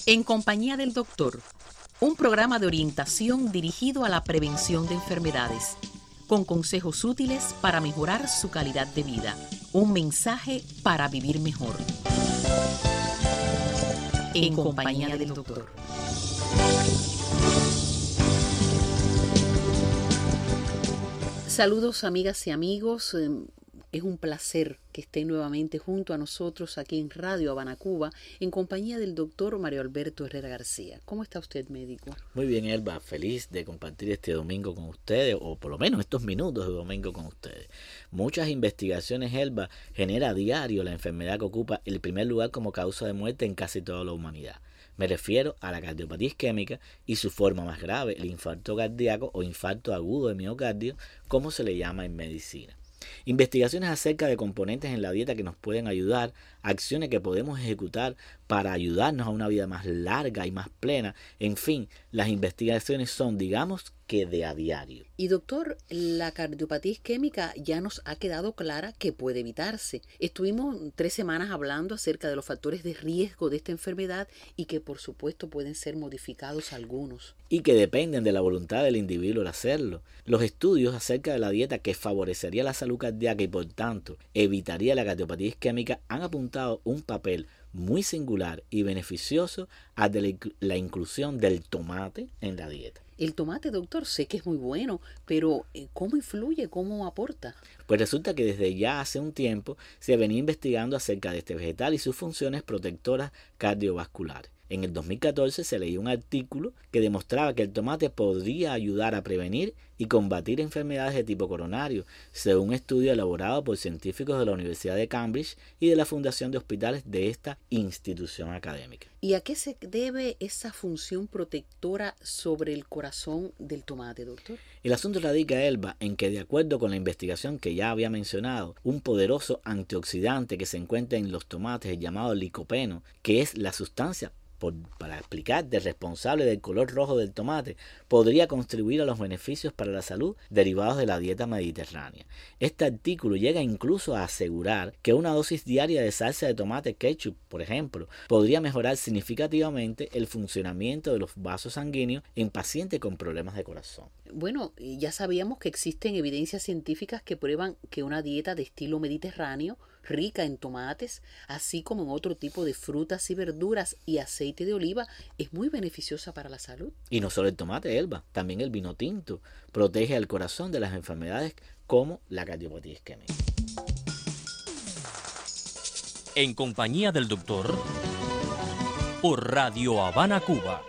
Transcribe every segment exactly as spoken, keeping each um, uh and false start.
En compañía del doctor, un programa de orientación dirigido a la prevención de enfermedades, con consejos útiles para mejorar su calidad de vida. Un mensaje para vivir mejor. En compañía del doctor. Saludos, amigas y amigos. Es un placer que estén nuevamente junto a nosotros aquí en Radio Habana, Cuba, en compañía del doctor Mario Alberto Herrera García. ¿Cómo está usted, médico? Muy bien, Elba. Feliz de compartir este domingo con ustedes, o por lo menos estos minutos de domingo con ustedes. Muchas investigaciones, Elba, genera a diario la enfermedad que ocupa el primer lugar como causa de muerte en casi toda la humanidad. Me refiero a la cardiopatía isquémica y su forma más grave, el infarto cardíaco o infarto agudo de miocardio, como se le llama en medicina. Investigaciones acerca de componentes en la dieta que nos pueden ayudar, acciones que podemos ejecutar para ayudarnos a una vida más larga y más plena. En fin, las investigaciones son, digamos, que de a diario. Y doctor, la cardiopatía isquémica ya nos ha quedado clara que puede evitarse. Estuvimos tres semanas hablando acerca de los factores de riesgo de esta enfermedad y que por supuesto pueden ser modificados algunos. Y que dependen de la voluntad del individuo al hacerlo. Los estudios acerca de la dieta que favorecería la salud cardíaca y por tanto evitaría la cardiopatía isquémica han apuntado un papel muy singular y beneficioso a la inclusión del tomate en la dieta. El tomate, doctor, sé que es muy bueno, pero ¿cómo influye? ¿Cómo aporta? Pues resulta que desde ya hace un tiempo se venía investigando acerca de este vegetal y sus funciones protectoras cardiovasculares. En el dos mil catorce se leía un artículo que demostraba que el tomate podría ayudar a prevenir y combatir enfermedades de tipo coronario, según un estudio elaborado por científicos de la Universidad de Cambridge y de la Fundación de Hospitales de esta institución académica. ¿Y a qué se debe esa función protectora sobre el corazón del tomate, doctor? El asunto radica, Elba, en que de acuerdo con la investigación que ya había mencionado, un poderoso antioxidante que se encuentra en los tomates llamado licopeno, que es la sustancia Por, para explicar, de responsable del color rojo del tomate, podría contribuir a los beneficios para la salud derivados de la dieta mediterránea. Este artículo llega incluso a asegurar que una dosis diaria de salsa de tomate ketchup, por ejemplo, podría mejorar significativamente el funcionamiento de los vasos sanguíneos en pacientes con problemas de corazón. Bueno, ya sabíamos que existen evidencias científicas que prueban que una dieta de estilo mediterráneo rica en tomates, así como en otro tipo de frutas y verduras y aceite de oliva, es muy beneficiosa para la salud. Y no solo el tomate, Elba, también el vino tinto protege al corazón de las enfermedades como la cardiopatía isquémica. En compañía del doctor, por Radio Habana, Cuba.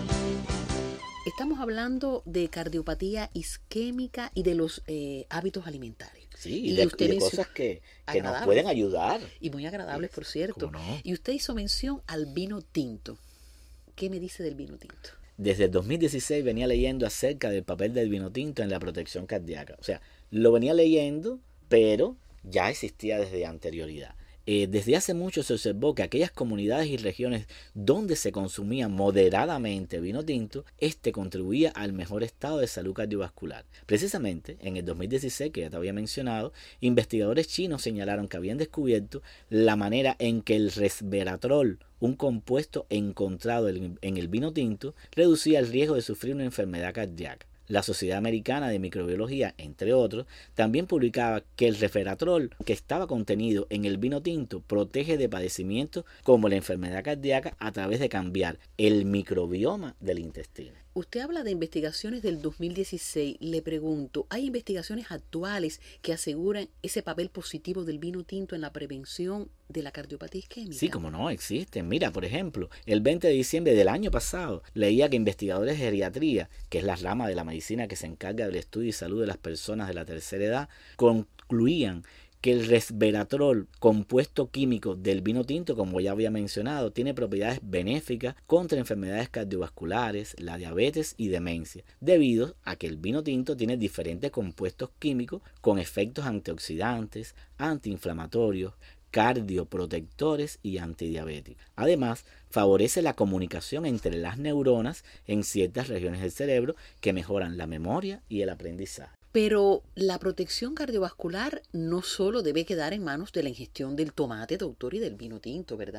Estamos hablando de cardiopatía isquémica y de los eh, hábitos alimentarios. Sí, y, y de, usted y de cosas que, que nos pueden ayudar. Y muy agradables, por cierto. ¿Cómo no? Y usted hizo mención al vino tinto. ¿Qué me dice del vino tinto? Desde el dos mil dieciséis venía leyendo acerca del papel del vino tinto en la protección cardíaca. O sea, lo venía leyendo, pero ya existía desde anterioridad. Eh, desde hace mucho se observó que aquellas comunidades y regiones donde se consumía moderadamente vino tinto, este contribuía al mejor estado de salud cardiovascular. Precisamente, en el dos mil dieciséis, que ya te había mencionado, investigadores chinos señalaron que habían descubierto la manera en que el resveratrol, un compuesto encontrado en el vino tinto, reducía el riesgo de sufrir una enfermedad cardíaca. La Sociedad Americana de Microbiología, entre otros, también publicaba que el resveratrol que estaba contenido en el vino tinto protege de padecimientos como la enfermedad cardíaca a través de cambiar el microbioma del intestino. Usted habla de investigaciones del dos mil dieciséis. Le pregunto, ¿hay investigaciones actuales que aseguran ese papel positivo del vino tinto en la prevención de la cardiopatía isquémica? Sí, como no, existen. Mira, por ejemplo, el veinte de diciembre del año pasado leía que investigadores de geriatría, que es la rama de la medicina que se encarga del estudio y salud de las personas de la tercera edad, concluían que el resveratrol, compuesto químico del vino tinto, como ya había mencionado, tiene propiedades benéficas contra enfermedades cardiovasculares, la diabetes y demencia, debido a que el vino tinto tiene diferentes compuestos químicos con efectos antioxidantes, antiinflamatorios, cardioprotectores y antidiabéticos. Además, favorece la comunicación entre las neuronas en ciertas regiones del cerebro que mejoran la memoria y el aprendizaje. Pero la protección cardiovascular no solo debe quedar en manos de la ingestión del tomate, doctor, y del vino tinto, ¿verdad?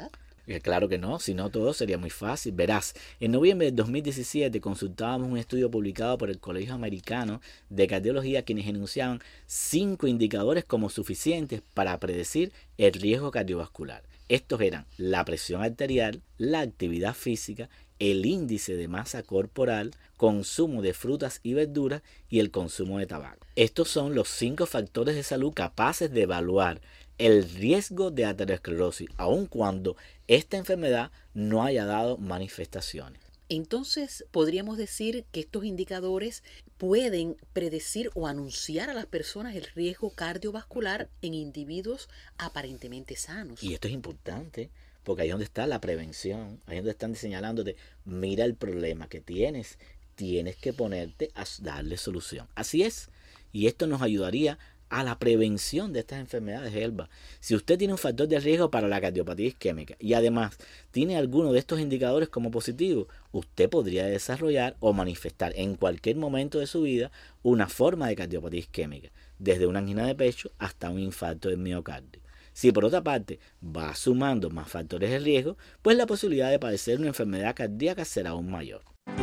Claro que no, si no todo sería muy fácil. Verás, en noviembre del dos mil diecisiete consultábamos un estudio publicado por el Colegio Americano de Cardiología, quienes enunciaban cinco indicadores como suficientes para predecir el riesgo cardiovascular. Estos eran la presión arterial, la actividad física, el índice de masa corporal, consumo de frutas y verduras y el consumo de tabaco. Estos son los cinco factores de salud capaces de evaluar el riesgo de aterosclerosis, aun cuando esta enfermedad no haya dado manifestaciones. Entonces, podríamos decir que estos indicadores pueden predecir o anunciar a las personas el riesgo cardiovascular en individuos aparentemente sanos. Y esto es importante, porque ahí es donde está la prevención, ahí es donde están señalándote, mira el problema que tienes, tienes que ponerte a darle solución. Así es, y esto nos ayudaría a la prevención de estas enfermedades, Elba. Si usted tiene un factor de riesgo para la cardiopatía isquémica y además tiene alguno de estos indicadores como positivo, usted podría desarrollar o manifestar en cualquier momento de su vida una forma de cardiopatía isquémica, desde una angina de pecho hasta un infarto del miocardio. Si por otra parte va sumando más factores de riesgo, pues la posibilidad de padecer una enfermedad cardíaca será aún mayor.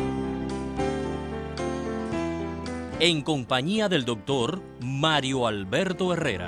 En compañía del doctor Mario Alberto Herrera.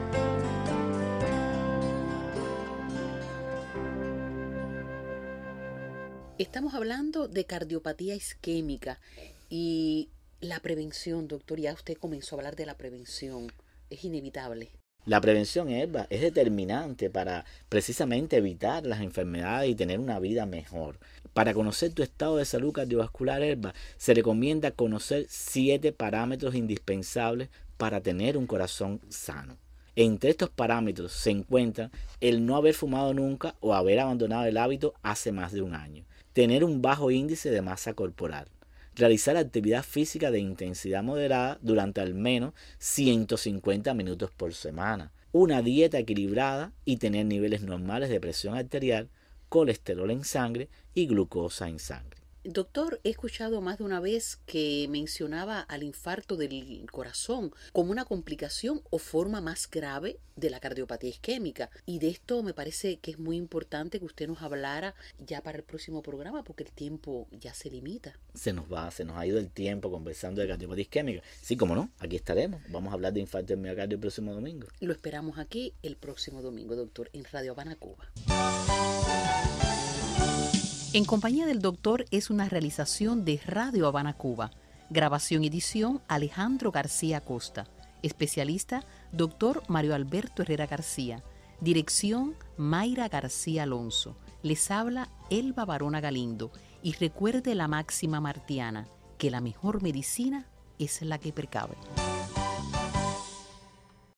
Estamos hablando de cardiopatía isquémica y la prevención, doctor. Ya usted comenzó a hablar de la prevención. Es inevitable. La prevención, Elba, es determinante para precisamente evitar las enfermedades y tener una vida mejor. Para conocer tu estado de salud cardiovascular, Elba, se recomienda conocer siete parámetros indispensables para tener un corazón sano. Entre estos parámetros se encuentran el no haber fumado nunca o haber abandonado el hábito hace más de un año, tener un bajo índice de masa corporal, realizar actividad física de intensidad moderada durante al menos ciento cincuenta minutos por semana, una dieta equilibrada y tener niveles normales de presión arterial, colesterol en sangre y glucosa en sangre. Doctor, he escuchado más de una vez que mencionaba al infarto del corazón como una complicación o forma más grave de la cardiopatía isquémica. Y de esto me parece que es muy importante que usted nos hablara ya para el próximo programa, porque el tiempo ya se limita. Se nos va, se nos ha ido el tiempo conversando de cardiopatía isquémica. Sí, como no, aquí estaremos. Vamos a hablar de infarto del miocardio el próximo domingo. Lo esperamos aquí el próximo domingo, doctor, en Radio Habana, Cuba. En compañía del doctor es una realización de Radio Habana, Cuba. Grabación y edición Alejandro García Costa. Especialista doctor Mario Alberto Herrera García. Dirección Mayra García Alonso. Les habla Elba Barona Galindo. Y recuerde la máxima martiana, que la mejor medicina es la que precave.